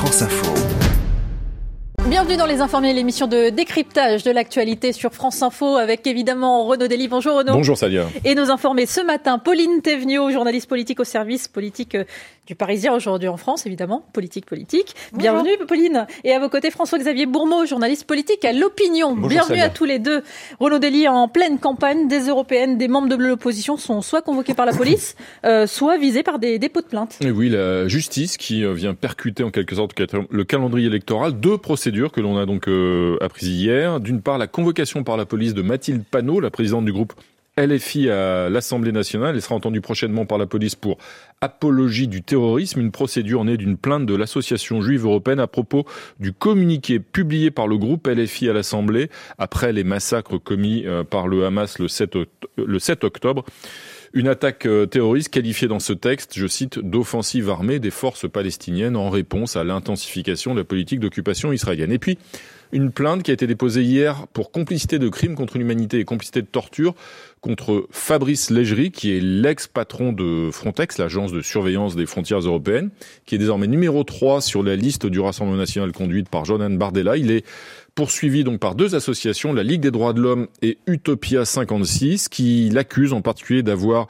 France Info. Bienvenue dans Les Informés, l'émission de décryptage de l'actualité sur France Info avec évidemment Renaud Dely. Bonjour Renaud. Bonjour Salia. Et nos informés ce matin, Pauline Théveniot, journaliste politique au service politique du Parisien aujourd'hui en France, évidemment, politique. Bonjour. Bienvenue Pauline. Et à vos côtés, François-Xavier Bourmeau, journaliste politique à l'Opinion. Bonjour, bienvenue Salia. à tous les deux. Renaud Dely, en pleine campagne des européennes, des membres de l'opposition sont soit convoqués par la police, soit visés par des dépôts de plainte. Et oui, la justice qui vient percuter en quelque sorte le calendrier électoral. Deux procédures que l'on a donc apprises hier. D'une part, la convocation par la police de Mathilde Panot, la présidente du groupe LFI à l'Assemblée nationale. Elle sera entendue prochainement par la police pour apologie du terrorisme, une procédure née d'une plainte de l'Association juive européenne à propos du communiqué publié par le groupe LFI à l'Assemblée après les massacres commis par le Hamas le 7 octobre. Une attaque terroriste qualifiée dans ce texte, je cite, d'offensive armée des forces palestiniennes en réponse à l'intensification de la politique d'occupation israélienne. Et puis, une plainte qui a été déposée hier pour complicité de crimes contre l'humanité et complicité de torture contre Fabrice Légery, qui est l'ex-patron de Frontex, l'agence de surveillance des frontières européennes, qui est désormais numéro 3 sur la liste du Rassemblement national conduite par Jordan Bardella. Il est poursuivi donc par deux associations, la Ligue des droits de l'homme et Utopia 56, qui l'accusent en particulier d'avoir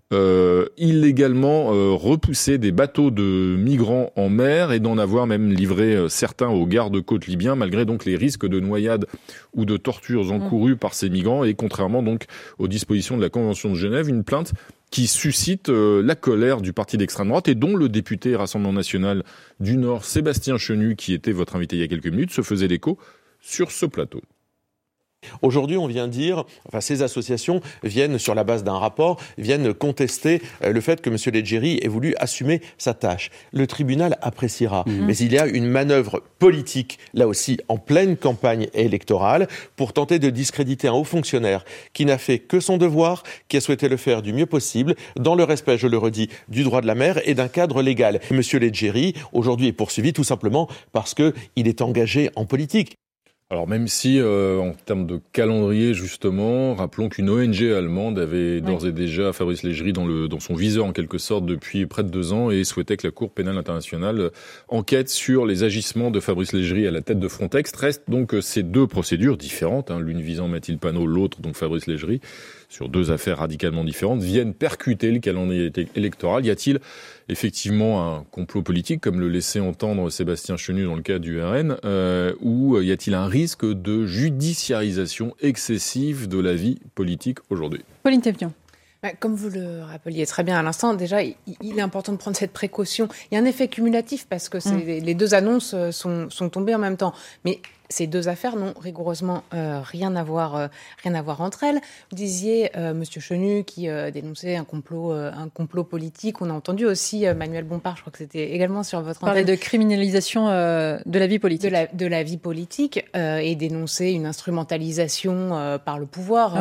illégalement repoussé des bateaux de migrants en mer et d'en avoir même livré certains aux gardes-côtes libyens, malgré donc les risques de noyade ou de tortures encourus par ces migrants, et contrairement donc aux dispositions de la Convention de Genève, une plainte qui suscite la colère du parti d'extrême droite et dont le député Rassemblement national du Nord, Sébastien Chenu, qui était votre invité il y a quelques minutes, se faisait l'écho sur ce plateau. Aujourd'hui, on vient dire, ces associations viennent, sur la base d'un rapport, viennent contester le fait que M. Légery ait voulu assumer sa tâche. Le tribunal appréciera. Mais il y a une manœuvre politique, là aussi, en pleine campagne électorale, pour tenter de discréditer un haut fonctionnaire qui n'a fait que son devoir, qui a souhaité le faire du mieux possible, dans le respect, je le redis, du droit de la mer et d'un cadre légal. M. Légery, aujourd'hui, est poursuivi tout simplement parce qu'il est engagé en politique. Alors même si, en termes de calendrier justement, rappelons qu'une ONG allemande avait d'ores et déjà Fabrice Légery dans son viseur en quelque sorte depuis près de 2 ans et souhaitait que la Cour pénale internationale enquête sur les agissements de Fabrice Légery à la tête de Frontex. Restent donc ces deux procédures différentes, l'une visant Mathilde Panot, l'autre donc Fabrice Légery, sur deux affaires radicalement différentes, viennent percuter le calendrier électoral. Y a-t-il effectivement un complot politique, comme le laissait entendre Sébastien Chenu dans le cas du RN, ou y a-t-il un risque de judiciarisation excessive de la vie politique aujourd'hui ? Pauline Théveniot. Comme vous le rappeliez très bien à l'instant, déjà, il est important de prendre cette précaution. Il y a un effet cumulatif parce que les deux annonces sont tombées en même temps. Mais ces deux affaires n'ont rigoureusement rien à voir entre elles. Vous disiez Monsieur Chenu qui dénonçait un complot politique. On a entendu aussi Manuel Bompard, je crois que c'était également sur votre antenne. Parler de criminalisation de la vie politique. De la vie politique et dénoncer une instrumentalisation par le pouvoir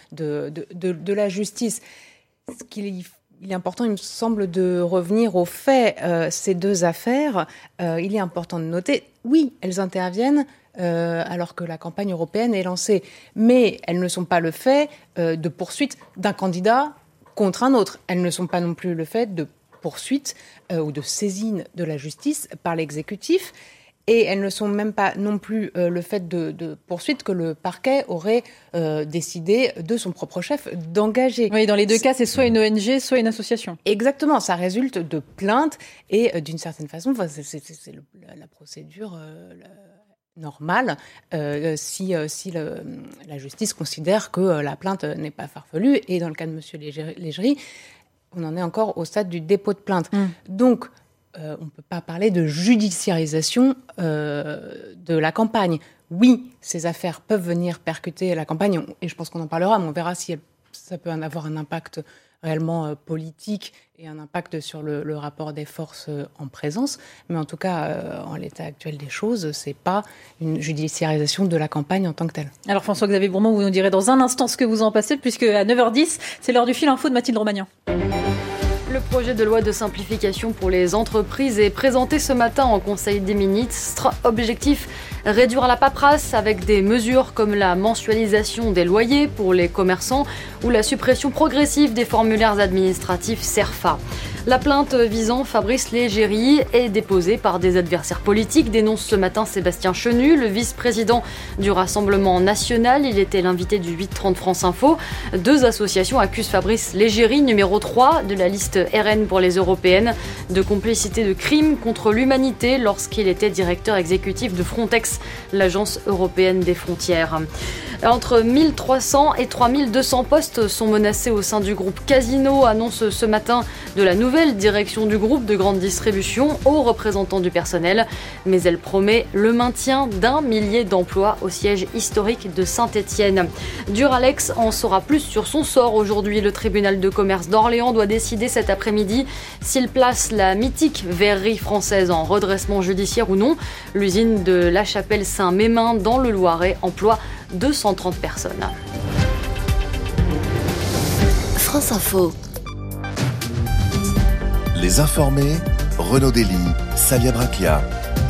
de la justice. Il est important, il me semble, de revenir aux faits. Ces deux affaires, il est important de noter, oui, elles interviennent alors que la campagne européenne est lancée. Mais elles ne sont pas le fait de poursuite d'un candidat contre un autre. Elles ne sont pas non plus le fait de poursuite ou de saisine de la justice par l'exécutif. Et elles ne sont même pas non plus le fait de poursuites que le parquet aurait décidé de son propre chef d'engager. Oui, dans les deux cas, c'est soit une ONG, soit une association. Exactement, ça résulte de plaintes et d'une certaine façon, c'est la procédure normale si la justice considère que la plainte n'est pas farfelue. Et dans le cas de M. Légery, on en est encore au stade du dépôt de plainte. Donc, on ne peut pas parler de judiciarisation de la campagne. Oui, ces affaires peuvent venir percuter la campagne, et je pense qu'on en parlera, mais on verra si ça peut en avoir un impact réellement politique et un impact sur le rapport des forces en présence. Mais en tout cas, en l'état actuel des choses, ce n'est pas une judiciarisation de la campagne en tant que telle. Alors François-Xavier Bourmeau, vous nous direz dans un instant ce que vous en pensez, puisque à 9h10, c'est l'heure du fil info de Mathilde Romagnan. Le projet de loi de simplification pour les entreprises est présenté ce matin en Conseil des ministres. Objectif, réduire la paperasse avec des mesures comme la mensualisation des loyers pour les commerçants ou la suppression progressive des formulaires administratifs CERFA. La plainte visant Fabrice Légéry est déposée par des adversaires politiques, dénonce ce matin Sébastien Chenu, le vice-président du Rassemblement national. Il était l'invité du 8h30 France Info. 2 associations accusent Fabrice Légéry, numéro 3 de la liste RN pour les européennes, de complicité de crimes contre l'humanité lorsqu'il était directeur exécutif de Frontex, l'agence européenne des frontières. Entre 1300 et 3200 postes sont menacés au sein du groupe Casino, annonce ce matin de la nouvelle direction du groupe de grande distribution aux représentants du personnel. Mais elle promet le maintien d'1 millier d'emplois au siège historique de Saint-Étienne. Duralex en saura plus sur son sort aujourd'hui. Le tribunal de commerce d'Orléans doit décider cet après-midi s'il place la mythique verrerie française en redressement judiciaire ou non. L'usine de La Chapelle-Saint-Mémin dans le Loiret emploie 230 personnes. France Info. Les informés, Renaud Dely, Salia Braclia.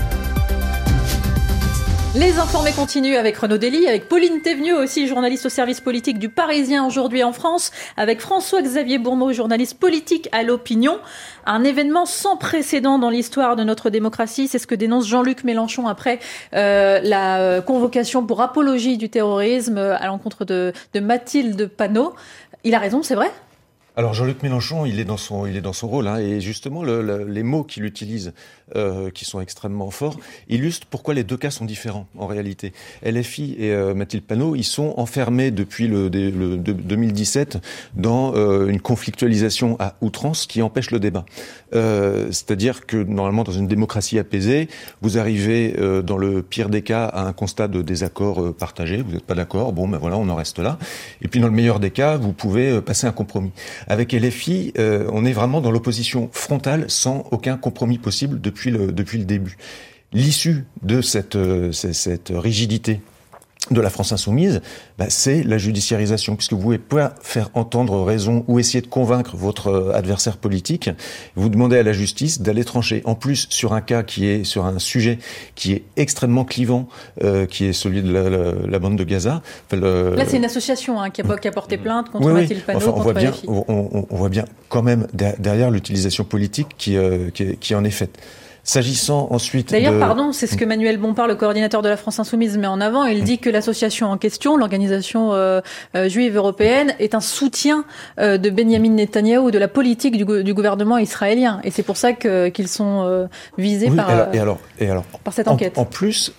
Les informés continuent avec Renaud Dely, avec Pauline Thévenieux aussi, journaliste au service politique du Parisien aujourd'hui en France, avec François-Xavier Bourmeau, journaliste politique à l'Opinion. Un événement sans précédent dans l'histoire de notre démocratie, c'est ce que dénonce Jean-Luc Mélenchon après la convocation pour apologie du terrorisme à l'encontre de Mathilde Panot. Il a raison, c'est vrai ? Alors Jean-Luc Mélenchon, il est dans son rôle, hein, et justement les mots qu'il utilise, qui sont extrêmement forts, illustrent pourquoi les 2 cas sont différents en réalité. LFI et Mathilde Panot, ils sont enfermés depuis le 2017 dans une conflictualisation à outrance qui empêche le débat. C'est-à-dire que normalement dans une démocratie apaisée, vous arrivez dans le pire des cas à un constat de désaccord partagé. Vous n'êtes pas d'accord, bon ben voilà, on en reste là. Et puis dans le meilleur des cas, vous pouvez passer un compromis. Avec LFI, on est vraiment dans l'opposition frontale, sans aucun compromis possible depuis le début. L'issue de cette rigidité de la France insoumise, c'est la judiciarisation, puisque vous pouvez pas faire entendre raison ou essayer de convaincre votre adversaire politique. Vous demandez à la justice d'aller trancher. En plus, sur un sujet qui est extrêmement clivant, qui est celui de la bande de Gaza. Là, c'est une association qui a porté plainte contre Mathilde Panot, contre LFI. On voit bien quand même derrière l'utilisation politique qui en est faite. S'agissant ensuite D'ailleurs, c'est ce que Manuel Bompard, le coordinateur de la France Insoumise, met en avant. Il dit que l'association en question, l'organisation juive européenne, est un soutien de Benyamin Netanyahou, de la politique du gouvernement israélien. Et c'est pour ça qu'ils sont visés par cette enquête. En plus,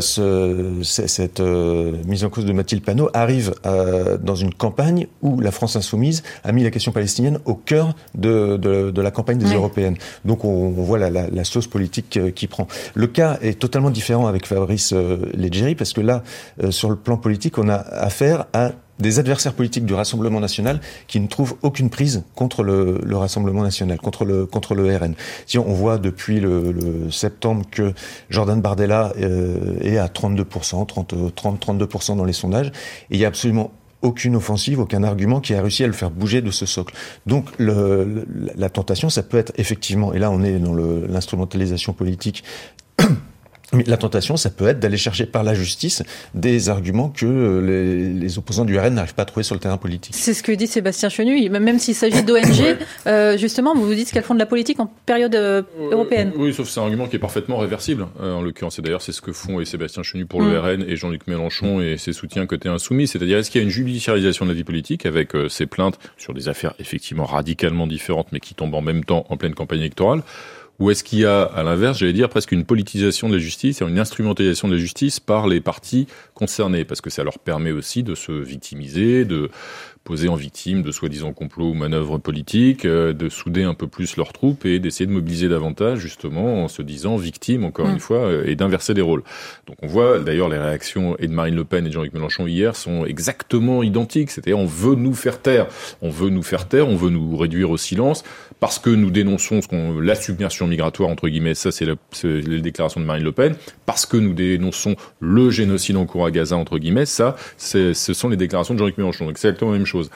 cette mise en cause de Mathilde Panot arrive dans une campagne où la France Insoumise a mis la question palestinienne au cœur de la campagne des européennes. Donc on voit la sauce politique qui prend. Le cas est totalement différent avec Fabrice Légéry, parce que là, sur le plan politique, on a affaire à des adversaires politiques du Rassemblement national qui ne trouvent aucune prise contre le Rassemblement national, contre le RN. Si on voit depuis le septembre que Jordan Bardella est à 32%, 32% dans les sondages, et il y a absolument aucune offensive, aucun argument qui a réussi à le faire bouger de ce socle. Donc la tentation, ça peut être effectivement, et là on est dans l'instrumentalisation politique, mais la tentation, ça peut être d'aller chercher par la justice des arguments que les opposants du RN n'arrivent pas à trouver sur le terrain politique. C'est ce que dit Sébastien Chenu. Même s'il s'agit d'ONG, justement, vous dites qu'elles font de la politique en période européenne. Oui, sauf que c'est un argument qui est parfaitement réversible, en l'occurrence. Et d'ailleurs, c'est ce que font Sébastien Chenu pour le RN et Jean-Luc Mélenchon et ses soutiens côté insoumis. C'est-à-dire, est-ce qu'il y a une judiciarisation de la vie politique avec ces plaintes sur des affaires effectivement radicalement différentes, mais qui tombent en même temps en pleine campagne électorale? Ou est-ce qu'il y a, à l'inverse, j'allais dire, presque une politisation de la justice et une instrumentalisation de la justice par les partis concernés? Parce que ça leur permet aussi de se victimiser, de poser en victime de soi-disant complots ou manœuvres politiques, de souder un peu plus leurs troupes et d'essayer de mobiliser davantage, justement, en se disant victime, encore une fois, et d'inverser les rôles. Donc on voit, d'ailleurs, les réactions et de Marine Le Pen et de Jean-Luc Mélenchon hier sont exactement identiques. C'est-à-dire, on veut nous faire taire, on veut nous réduire au silence, parce que nous dénonçons la submersion migratoire, entre guillemets, ça c'est les déclarations de Marine Le Pen, parce que nous dénonçons le génocide en cours à Gaza, entre guillemets, ça, ce sont les déclarations de Jean-Luc Mélenchon. Donc c'est exactement la même chose. choses.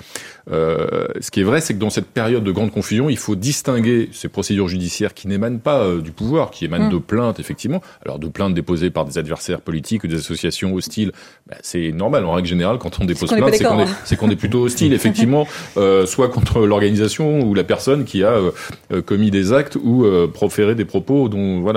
Ce qui est vrai, c'est que dans cette période de grande confusion, il faut distinguer ces procédures judiciaires qui n'émanent pas du pouvoir, qui émanent de plaintes, effectivement. Alors, de plaintes déposées par des adversaires politiques ou des associations hostiles, c'est normal. En règle générale, quand on dépose plainte, c'est qu'on est plutôt hostile, effectivement, soit contre l'organisation ou la personne qui a commis des actes ou proféré des propos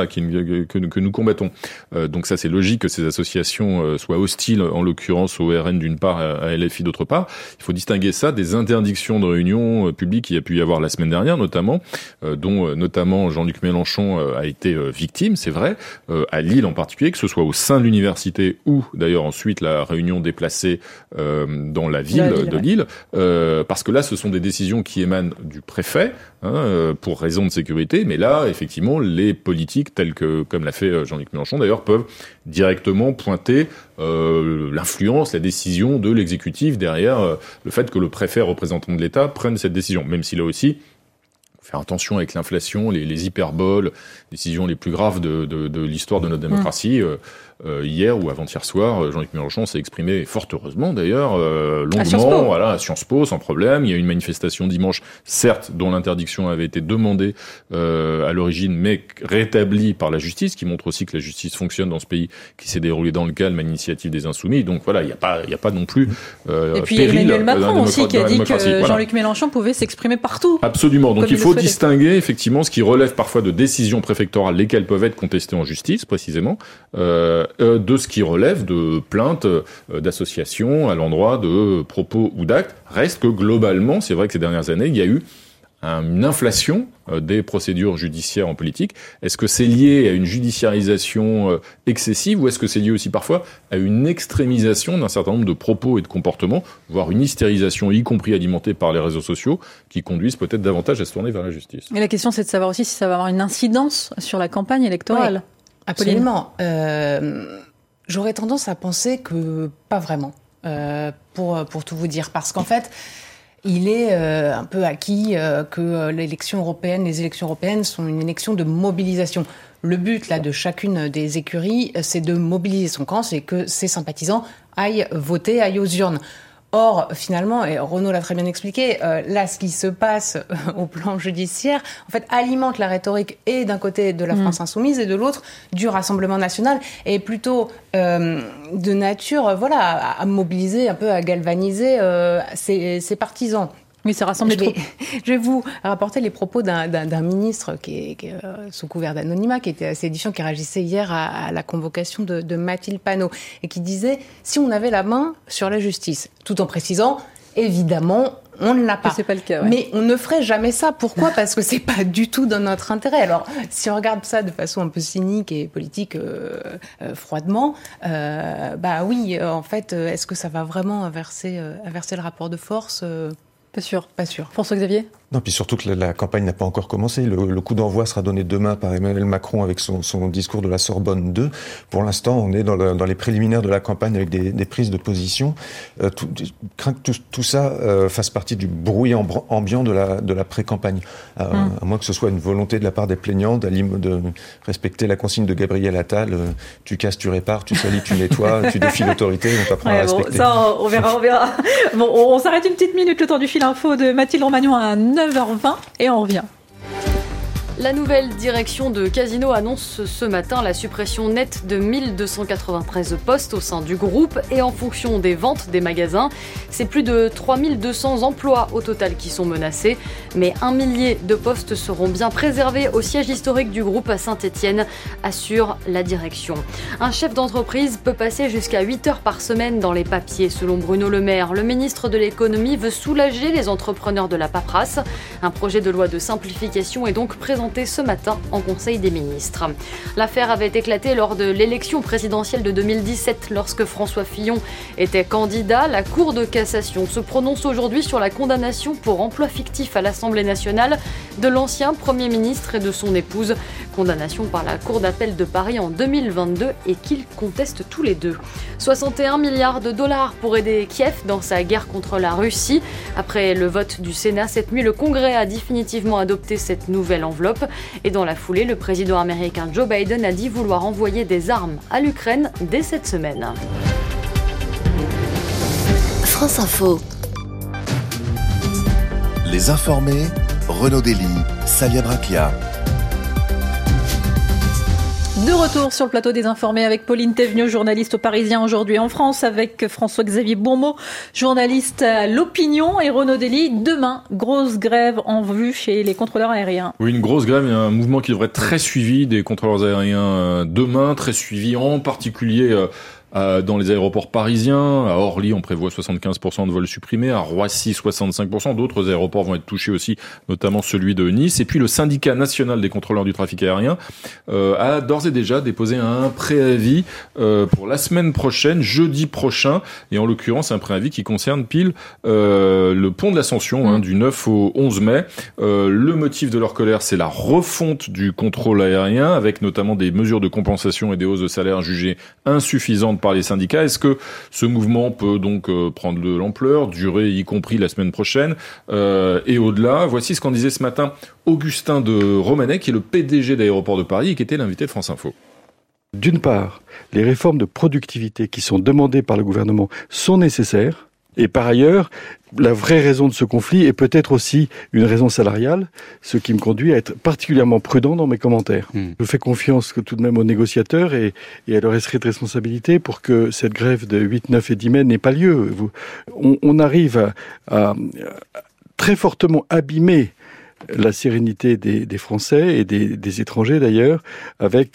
que nous combattons. Donc ça, c'est logique que ces associations soient hostiles, en l'occurrence au RN d'une part, à LFI d'autre part. Il faut distinguer ça des interdictions de réunions publiques qu'il y a pu y avoir la semaine dernière, notamment, dont notamment Jean-Luc Mélenchon a été victime, c'est vrai, à Lille en particulier, que ce soit au sein de l'université ou d'ailleurs ensuite la réunion déplacée dans la ville de Lille, parce que là, ce sont des décisions qui émanent du préfet, pour raison de sécurité, mais là, effectivement, les politiques, tels que, comme l'a fait Jean-Luc Mélenchon d'ailleurs, peuvent directement pointer l'influence, la décision de l'exécutif derrière le fait que le préfet représentant de l'État prenne cette décision, même si là aussi, faire attention avec l'inflation, les hyperboles, décisions les plus graves de l'histoire de notre démocratie. Hier ou avant-hier soir, Jean-Luc Mélenchon s'est exprimé fort heureusement d'ailleurs, longuement, à Sciences Po, sans problème. Il y a eu une manifestation dimanche, certes, dont l'interdiction avait été demandée à l'origine, mais rétablie par la justice, qui montre aussi que la justice fonctionne dans ce pays, qui s'est déroulé dans le calme à l'initiative des Insoumis. Donc voilà, il n'y a pas non plus et puis Emmanuel Macron aussi qui a dit que Jean-Luc Mélenchon pouvait s'exprimer partout. Absolument. Donc il faut distinguer effectivement ce qui relève parfois de décisions préfectorales, lesquelles peuvent être contestées en justice, précisément, de ce qui relève de plaintes d'associations à l'endroit de propos ou d'actes. Reste que globalement, c'est vrai que ces dernières années, il y a eu une inflation des procédures judiciaires en politique. Est-ce que c'est lié à une judiciarisation excessive ou est-ce que c'est lié aussi parfois à une extrémisation d'un certain nombre de propos et de comportements, voire une hystérisation, y compris alimentée par les réseaux sociaux, qui conduisent peut-être davantage à se tourner vers la justice? Et la question, c'est de savoir aussi si ça va avoir une incidence sur la campagne électorale. Oui. Absolument. J'aurais tendance à penser que pas vraiment, pour tout vous dire. Parce qu'en fait, il est un peu acquis que les élections européennes sont une élection de mobilisation. Le but là de chacune des écuries, c'est de mobiliser son camp, c'est que ses sympathisants aillent voter, aillent aux urnes. Or, finalement, et Renaud l'a très bien expliqué, là, ce qui se passe au plan judiciaire, en fait, alimente la rhétorique et d'un côté de la France insoumise et de l'autre du Rassemblement national, et plutôt de nature, à mobiliser un peu, à galvaniser ses partisans. Oui, ça rassemble les troupes. Je vais vous rapporter les propos d'un ministre qui est sous couvert d'anonymat, qui était à cette édition, qui réagissait hier à la convocation de Mathilde Panot, et qui disait « Si on avait la main sur la justice », tout en précisant « Évidemment, on ne l'a pas. » C'est pas le cas, ouais. Mais on ne ferait jamais ça. Pourquoi ? Parce que c'est pas du tout dans notre intérêt. Alors, si on regarde ça de façon un peu cynique et politique, froidement, oui, en fait, est-ce que ça va vraiment inverser le rapport de force ? Pas sûr. François-Xavier ? Non, puis surtout que la campagne n'a pas encore commencé. Le coup d'envoi sera donné demain par Emmanuel Macron avec son discours de la Sorbonne 2. Pour l'instant, on est dans les préliminaires de la campagne avec des prises de position. Crains que tout ça fasse partie du bruit ambiant de la pré-campagne. À moins que ce soit une volonté de la part des plaignants de respecter la consigne de Gabriel Attal. Tu casses, tu répares, tu salis, tu nettoies, tu défies l'autorité, on t'apprend à respecter. Ça, on verra. Bon, on s'arrête une petite minute, le temps du fil info de Mathilde Romagnon à 9h20 et on revient. La nouvelle direction de Casino annonce ce matin la suppression nette de 1293 postes au sein du groupe et en fonction des ventes des magasins, c'est plus de 3200 emplois au total qui sont menacés. Mais 1 millier de postes seront bien préservés au siège historique du groupe à Saint-Étienne, assure la direction. Un chef d'entreprise peut passer jusqu'à 8 heures par semaine dans les papiers. Selon Bruno Le Maire, le ministre de l'économie veut soulager les entrepreneurs de la paperasse. Un projet de loi de simplification est donc présenté ce matin en Conseil des ministres. L'affaire avait éclaté lors de l'élection présidentielle de 2017 lorsque François Fillon était candidat. La Cour de cassation se prononce aujourd'hui sur la condamnation pour emploi fictif à l'Assemblée nationale de l'ancien Premier ministre et de son épouse. Condamnation par la Cour d'appel de Paris en 2022 et qu'ils contestent tous les deux. 61 milliards de dollars pour aider Kiev dans sa guerre contre la Russie. Après le vote du Sénat cette nuit, le Congrès a définitivement adopté cette nouvelle enveloppe. Et dans la foulée, le président américain Joe Biden a dit vouloir envoyer des armes à l'Ukraine dès cette semaine. France Info. Les informés, Renaud Dely, Salia Bracchia. De retour sur le plateau des Informés avec Pauline Thévenoud, journaliste au Parisien aujourd'hui en France, avec François-Xavier Bourmeau, journaliste à l'Opinion, et Renaud Dely. Demain, grosse grève en vue chez les contrôleurs aériens. Oui, une grosse grève, un mouvement qui devrait être très suivi des contrôleurs aériens demain, très suivi en particulier dans les aéroports parisiens. À Orly, on prévoit 75% de vols supprimés. À Roissy, 65%. D'autres aéroports vont être touchés aussi, notamment celui de Nice. Et puis, le syndicat national des contrôleurs du trafic aérien a d'ores et déjà déposé un préavis pour la semaine prochaine, jeudi prochain. Et en l'occurrence, un préavis qui concerne pile le pont de l'Ascension, du 9 au 11 mai. Le motif de leur colère, c'est la refonte du contrôle aérien, avec notamment des mesures de compensation et des hausses de salaire jugées insuffisantes par les syndicats. Est-ce que ce mouvement peut donc prendre de l'ampleur, durer y compris la semaine prochaine et au-delà? Voici ce qu'en disait ce matin Augustin de Romanet, qui est le PDG d'Aéroports de Paris et qui était l'invité de France Info. D'une part, les réformes de productivité qui sont demandées par le gouvernement sont nécessaires. Et par ailleurs, la vraie raison de ce conflit est peut-être aussi une raison salariale, ce qui me conduit à être particulièrement prudent dans mes commentaires. Je fais confiance tout de même aux négociateurs et à leur esprit de responsabilité pour que cette grève de 8, 9 et 10 mai n'ait pas lieu. On arrive à très fortement abîmer la sérénité des Français et des étrangers d'ailleurs, avec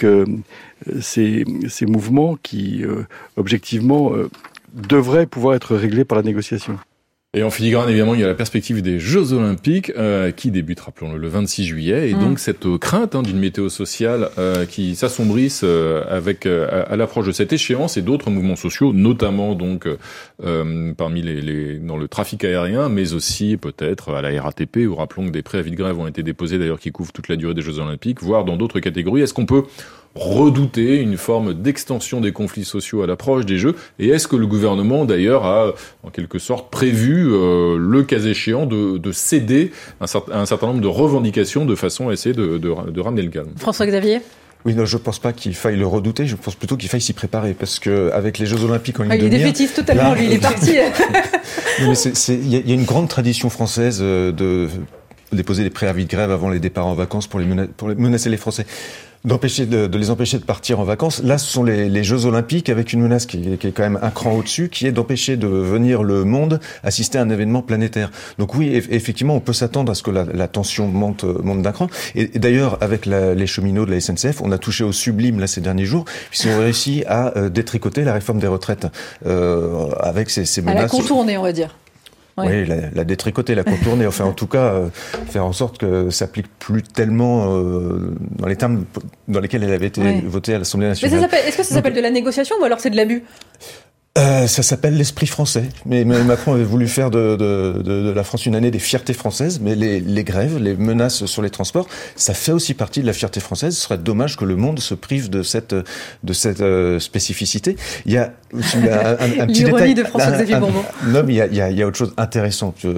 ces mouvements qui, objectivement, devrait pouvoir être réglé par la négociation. Et en filigrane, évidemment, il y a la perspective des Jeux Olympiques qui débutent, rappelons-le, le 26 juillet. Et donc, cette crainte d'une météo sociale qui s'assombrisse avec à l'approche de cette échéance et d'autres mouvements sociaux, notamment donc parmi dans le trafic aérien, mais aussi peut-être à la RATP, où rappelons que des préavis de grève ont été déposés, d'ailleurs, qui couvrent toute la durée des Jeux Olympiques, voire dans d'autres catégories. Est-ce qu'on peut redouter une forme d'extension des conflits sociaux à l'approche des Jeux? Et est-ce que le gouvernement, d'ailleurs, a en quelque sorte prévu, le cas échéant, de céder un certain nombre de revendications de façon à essayer de ramener le calme? François-Xavier? Oui, non, je pense pas qu'il faille le redouter. Je pense plutôt qu'il faille s'y préparer, parce que avec les Jeux Olympiques en ligne de mire, il est défaitiste totalement, lui, il est parti. Mais il y a une grande tradition française de déposer des préavis de grève avant les départs en vacances pour menacer les Français, de les empêcher de partir en vacances. Là, ce sont les Jeux Olympiques avec une menace qui est quand même un cran au-dessus, qui est d'empêcher de venir le monde assister à un événement planétaire. Donc oui, effectivement, on peut s'attendre à ce que la tension monte d'un cran. Et d'ailleurs, avec les cheminots de la SNCF, on a touché au sublime là ces derniers jours, puisqu'ils ont réussi à détricoter la réforme des retraites avec ces menaces. À la contourner, on va dire. Oui, la détricoter, la contourner, enfin en tout cas faire en sorte que ça s'applique plus tellement dans les termes dans lesquels elle avait été votée à l'Assemblée nationale. Mais est-ce que ça s'appelle de la négociation ou alors c'est de l'abus? Ça s'appelle l'esprit français. Mais Macron avait voulu faire de la France une année des fiertés françaises, mais les grèves, les menaces sur les transports, ça fait aussi partie de la fierté française. Ce serait dommage que le monde se prive de cette spécificité. Il y a aussi un petit l'ironie détail. de François-Xavier Bourmeau. Non, mais il y a autre chose intéressante.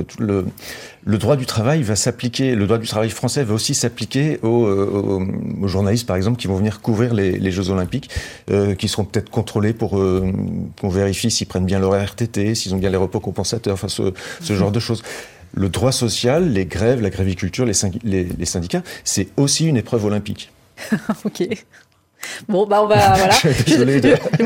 Le droit du travail va s'appliquer, le droit du travail français va aussi s'appliquer aux journalistes, par exemple, qui vont venir couvrir les Jeux Olympiques, qui seront peut-être contrôlés pour qu'on vérifie s'ils prennent bien leur RTT, s'ils ont bien les repos compensateurs, enfin ce genre de choses. Le droit social, les grèves, la gréviculture, les syndicats, c'est aussi une épreuve olympique. Ok. Bon, on va, voilà. Désolé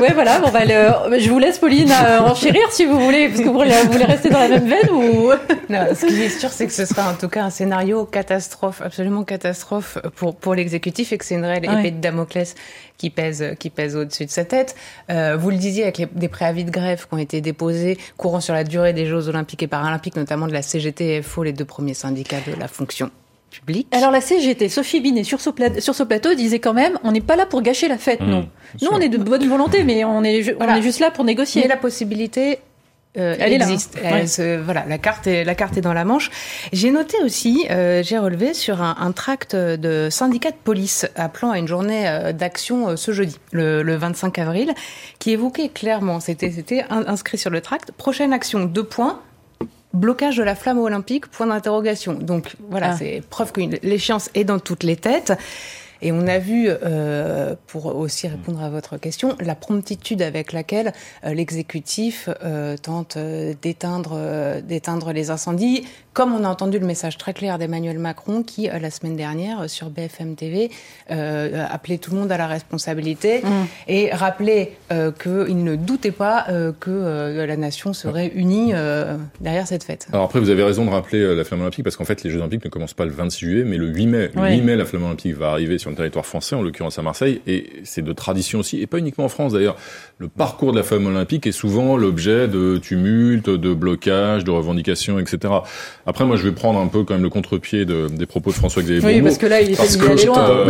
je vous laisse, Pauline, enchérir si vous voulez, parce que vous voulez rester dans la même veine ou... Non, ce qui est sûr, c'est que ce sera en tout cas un scénario catastrophe, absolument catastrophe pour l'exécutif, et que c'est une réelle épée de Damoclès qui pèse au-dessus de sa tête. Vous le disiez, avec des préavis de grève qui ont été déposés courant sur la durée des Jeux Olympiques et Paralympiques, notamment de la CGT et FO, les deux premiers syndicats de la fonction publique. Alors la CGT, Sophie Binet, sur ce plateau, disait quand même, on n'est pas là pour gâcher la fête, non. Nous, on est de bonne volonté, mais on est juste là pour négocier. Mais la possibilité... elle existe. La carte est dans la manche. J'ai noté aussi, j'ai relevé sur un tract de syndicats de police appelant à une journée d'action ce jeudi, le 25 avril, qui évoquait clairement, c'était inscrit sur le tract, prochaine action, 2 points, blocage de la flamme olympique, point d'interrogation. Donc voilà, c'est preuve que l'échéance est dans toutes les têtes. Et on a vu, pour aussi répondre à votre question, la promptitude avec laquelle l'exécutif tente d'éteindre les incendies, comme on a entendu le message très clair d'Emmanuel Macron qui, la semaine dernière, sur BFM TV, appelait tout le monde à la responsabilité et rappelait qu'il ne doutait pas que la nation serait unie derrière cette fête. Alors après, vous avez raison de rappeler la flamme olympique, parce qu'en fait, les Jeux olympiques ne commencent pas le 26 juillet, mais le 8 mai. Le 8 mai, la flamme olympique va arriver sur le territoire français, en l'occurrence à Marseille, et c'est de tradition aussi, et pas uniquement en France d'ailleurs. Le parcours de la flamme olympique est souvent l'objet de tumultes, de blocages, de revendications, etc. Après, moi, je vais prendre un peu quand même le contre-pied des propos de François-Xavier Bourmeau. Oui, parce que là, il est allé loin.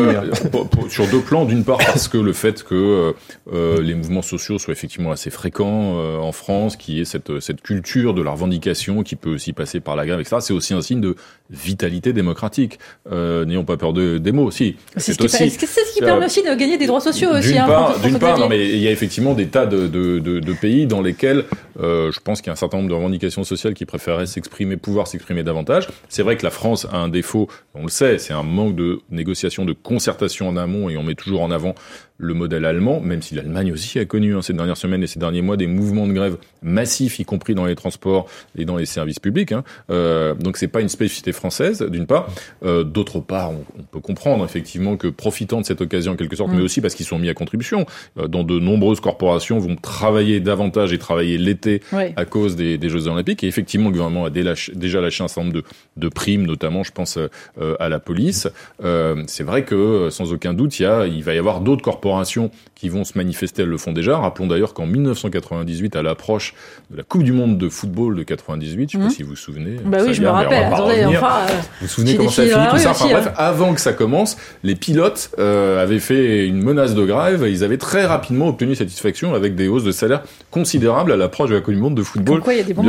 Sur deux plans. D'une part, parce que le fait que les mouvements sociaux soient effectivement assez fréquents en France, qu'il y ait cette culture de la revendication qui peut aussi passer par la grève, etc., c'est aussi un signe de vitalité démocratique. N'ayons pas peur des mots aussi. C'est ce qui permet aussi de gagner des droits sociaux aussi. D'une part, non, mais il y a effectivement des tas de pays dans lesquels je pense qu'il y a un certain nombre de revendications sociales qui préféraient pouvoir s'exprimer davantage. C'est vrai que la France a un défaut, on le sait, c'est un manque de négociation, de concertation en amont, et on met toujours en avant le modèle allemand, même si l'Allemagne aussi a connu ces dernières semaines et ces derniers mois des mouvements de grève massifs, y compris dans les transports et dans les services publics. Donc c'est pas une spécificité française, d'une part. D'autre part, on peut comprendre effectivement que profitant de cette occasion en quelque sorte, mais aussi parce qu'ils sont mis à contribution, dans de nombreuses corporations vont travailler davantage et travailler l'été à cause des Jeux Olympiques. Et effectivement, le gouvernement a déjà lâché un certain nombre de primes, notamment, je pense, à la police. C'est vrai que, sans aucun doute, il va y avoir d'autres corporations qui vont se manifester, elles le font déjà. Rappelons d'ailleurs qu'en 1998, à l'approche de la Coupe du Monde de football de 98, je ne sais pas si vous vous souvenez. Bah oui, je me rappelle. Vous vous souvenez comment ça a fini, tout ça. Enfin bref, avant que ça commence, les pilotes avaient fait une menace de grève et ils avaient très rapidement obtenu satisfaction avec des hausses de salaire considérables à l'approche de la Coupe du Monde de football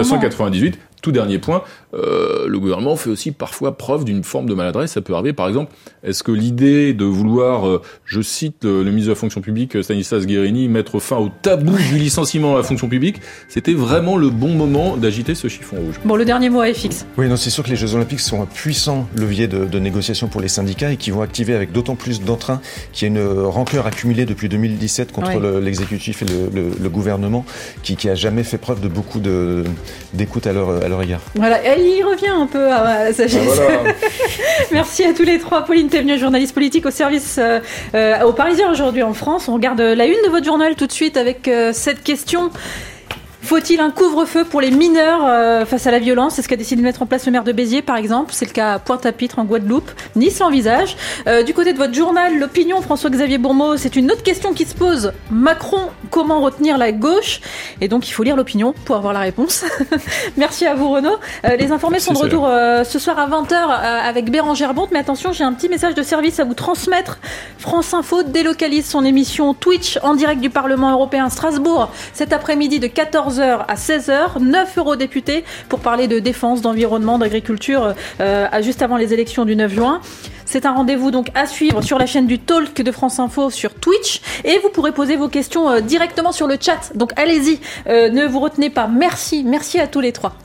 1998. Tout dernier point, le gouvernement fait aussi parfois preuve d'une forme de maladresse. Ça peut arriver, par exemple, est-ce que l'idée de vouloir, je cite le ministre de la fonction publique, Stanislas Guerini, mettre fin au tabou du licenciement à la fonction publique, c'était vraiment le bon moment d'agiter ce chiffon rouge? Bon, le dernier mot est fixe. Oui, non, c'est sûr que les Jeux Olympiques sont un puissant levier de négociation pour les syndicats et qui vont activer avec d'autant plus d'entrain qu'il y a une rancœur accumulée depuis 2017 contre l'exécutif et le gouvernement qui a jamais fait preuve de beaucoup d'écoute à leur égard. Voilà, elle y revient un peu à sagesse. Voilà. Merci à tous les trois. Pauline Thévenieux, journaliste politique au service au Parisien aujourd'hui en France. On regarde la une de votre journal tout de suite avec cette question. Faut-il un couvre-feu pour les mineurs face à la violence? C'est ce qu'a décidé de mettre en place le maire de Béziers, par exemple. C'est le cas à Pointe-à-Pitre, en Guadeloupe. Nice l'envisage. Du côté de votre journal, l'opinion, François-Xavier Bourmeau, c'est une autre question qui se pose. Macron, comment retenir la gauche? Et donc, il faut lire l'opinion pour avoir la réponse. Merci à vous, Renaud. Les informés sont de retour ce soir à 20h avec Bérangère Bonte. Mais attention, j'ai un petit message de service à vous transmettre. France Info délocalise son émission Twitch en direct du Parlement européen Strasbourg cet après-midi de 14h à 16h, 9 eurodéputés pour parler de défense, d'environnement, d'agriculture juste avant les élections du 9 juin. C'est un rendez-vous donc à suivre sur la chaîne du Talk de France Info sur Twitch et vous pourrez poser vos questions directement sur le chat. Donc allez-y, ne vous retenez pas. Merci à tous les trois.